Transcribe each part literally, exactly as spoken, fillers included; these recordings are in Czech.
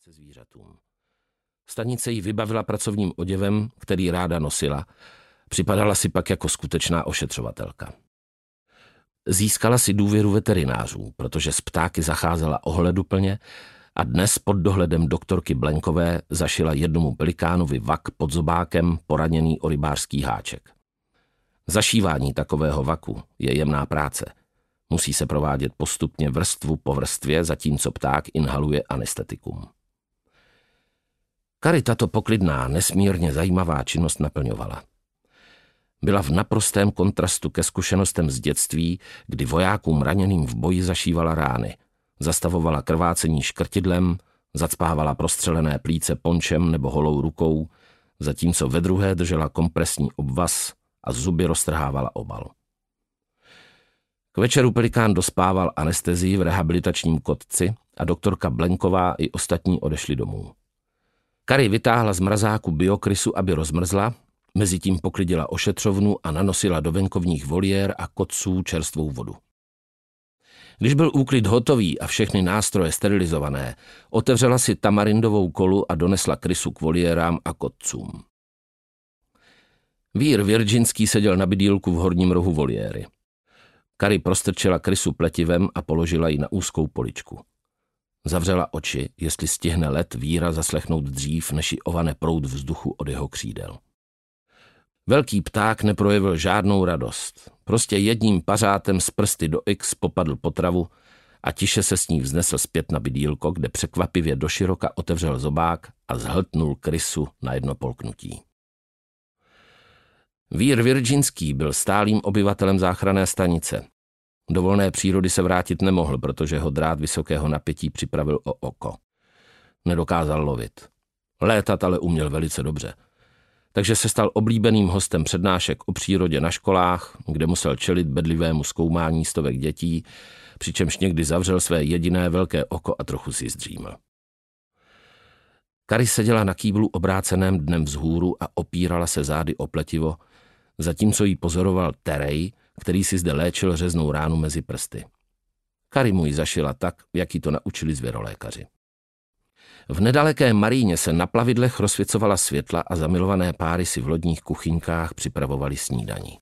zvířatům. Stanice ji vybavila pracovním oděvem, který ráda nosila, připadala si pak jako skutečná ošetřovatelka. Získala si důvěru veterinářů, protože s ptáky zacházela ohleduplně a dnes pod dohledem doktorky Blenkové zašila jednomu pelikánovi vak pod zobákem poraněný o rybářský háček. Zašívání takového vaku je jemná práce. Musí se provádět postupně vrstvu po vrstvě, zatímco pták inhaluje anestetikum. Kary tato poklidná, nesmírně zajímavá činnost naplňovala. Byla v naprostém kontrastu ke zkušenostem z dětství, kdy vojákům raněným v boji zašívala rány, zastavovala krvácení škrtidlem, zacpávala prostřelené plíce pončem nebo holou rukou, zatímco ve druhé držela kompresní obvaz a zuby roztrhávala obal. K večeru pelikán dospával anestezii v rehabilitačním kotci a doktorka Blenková i ostatní odešli domů. Kary vytáhla z mrazáku biokrysu, aby rozmrzla, mezitím poklidila ošetřovnu a nanosila do venkovních voliér a kotců čerstvou vodu. Když byl úklid hotový a všechny nástroje sterilizované, otevřela si tamarindovou kolu a donesla krysu k voliérám a kotcům. Vír Virginský seděl na bydýlku v horním rohu voliéry. Kary prostrčila krysu pletivem a položila ji na úzkou poličku. Zavřela oči, jestli stihne let Víra zaslechnout dřív, než ji ovane proud vzduchu od jeho křídel. Velký pták neprojevil žádnou radost. Prostě jedním pařátem z prsty do X popadl potravu a tiše se s ní vznesl zpět na bydýlko, kde překvapivě doširoka otevřel zobák a zhltnul krysu na jedno polknutí. Vír Virginský byl stálým obyvatelem záchranné stanice. Do volné přírody se vrátit nemohl, protože ho drát vysokého napětí připravil o oko. Nedokázal lovit. Létat ale uměl velice dobře. Takže se stal oblíbeným hostem přednášek o přírodě na školách, kde musel čelit bedlivému zkoumání stovek dětí, přičemž někdy zavřel své jediné velké oko a trochu si zdříml. Kary seděla na kýblu obráceném dnem vzhůru a opírala se zády o pletivo, zatímco jí pozoroval Terej, který si zde léčil řeznou ránu mezi prsty. Kary mu ji zašila tak, jak jí to naučili zvěrolékaři. V nedaleké Maríně se na plavidlech rozsvěcovala světla a zamilované páry si v lodních kuchyňkách připravovali snídaní.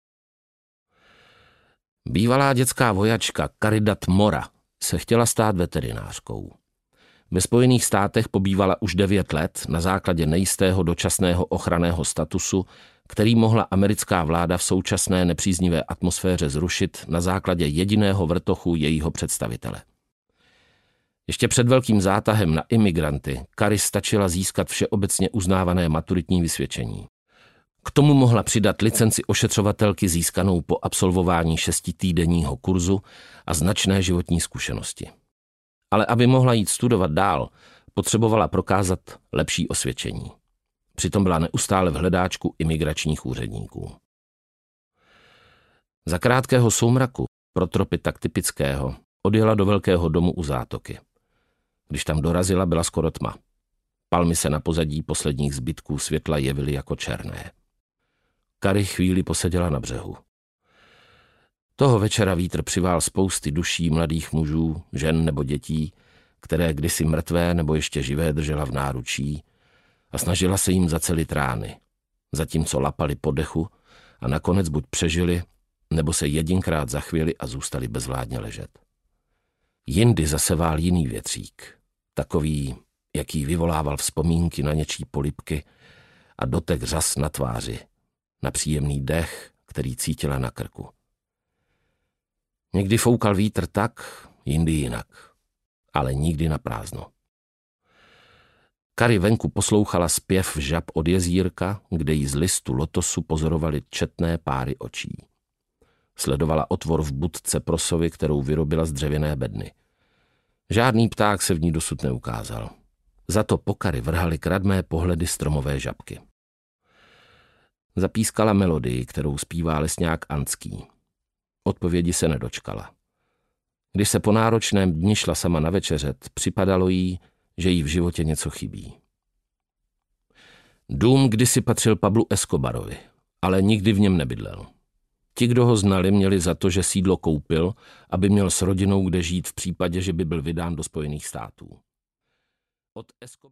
Bývalá dětská vojačka Caridad Mora se chtěla stát veterinářkou. Ve Spojených státech pobývala už devět let na základě nejistého dočasného ochranného statusu, který mohla americká vláda v současné nepříznivé atmosféře zrušit na základě jediného vrtochu jejího představitele. Ještě před velkým zátahem na imigranty Kary stačila získat všeobecně uznávané maturitní vysvědčení. K tomu mohla přidat licenci ošetřovatelky získanou po absolvování šestitýdenního kurzu a značné životní zkušenosti. Ale aby mohla jít studovat dál, potřebovala prokázat lepší osvědčení. Přitom byla neustále v hledáčku imigračních úředníků. Za krátkého soumraku, pro tropy tak typického, odjela do velkého domu u zátoky. Když tam dorazila, byla skoro tma. Palmy se na pozadí posledních zbytků světla jevily jako černé. Kary chvíli poseděla na břehu. Toho večera vítr přivál spousty duší mladých mužů, žen nebo dětí, které kdysi mrtvé nebo ještě živé držela v náručí a snažila se jim zacelit rány, zatímco lapali po dechu a nakonec buď přežili, nebo se jedinkrát zachvěli a zůstali bezvládně ležet. Jindy zasevál jiný větřík, takový, jaký vyvolával vzpomínky na něčí polibky a dotek řas na tváři, na příjemný dech, který cítila na krku. Někdy foukal vítr tak, jindy jinak, ale nikdy na prázdno. Kary venku poslouchala zpěv žab od jezírka, kde jí z listu lotosu pozorovali četné páry očí. Sledovala otvor v budce prosovy, kterou vyrobila z dřevěné bedny. Žádný pták se v ní dosud neukázal. Za to po Kary vrhaly kradmé pohledy stromové žabky. Zapískala melodii, kterou zpívá lesňák Anský. Odpovědi se nedočkala. Když se po náročném dni šla sama na večeřet, připadalo jí, že jí v životě něco chybí. Dům kdysi patřil Pablu Escobarovi, ale nikdy v něm nebydlel. Ti, kdo ho znali, měli za to, že sídlo koupil, aby měl s rodinou kde žít v případě, že by byl vydán do Spojených států. Od Escobar